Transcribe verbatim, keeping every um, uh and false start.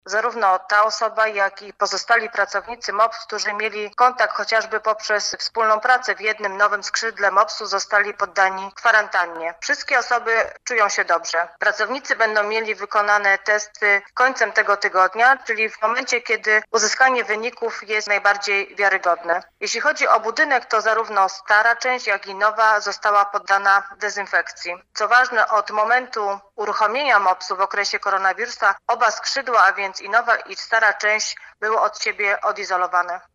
Zarówno ta osoba, jak i pozostali pracownicy MOPS, którzy mieli kontakt chociażby poprzez wspólną pracę w jednym nowym skrzydle MOPS-u, zostali poddani kwarantannie. Wszystkie osoby czują się dobrze. Pracownicy będą mieli wykonane testy końcem tego tygodnia, czyli w momencie, kiedy uzyskanie wyników jest najbardziej wiarygodne. Jeśli chodzi o budynek, to zarówno stara część, jak i nowa została poddana dezynfekcji. Co ważne, od momentu uruchomienia MOPS-u w okresie koronawirusa oba skrzydła, a więc i nowa i stara część, były od siebie odizolowane.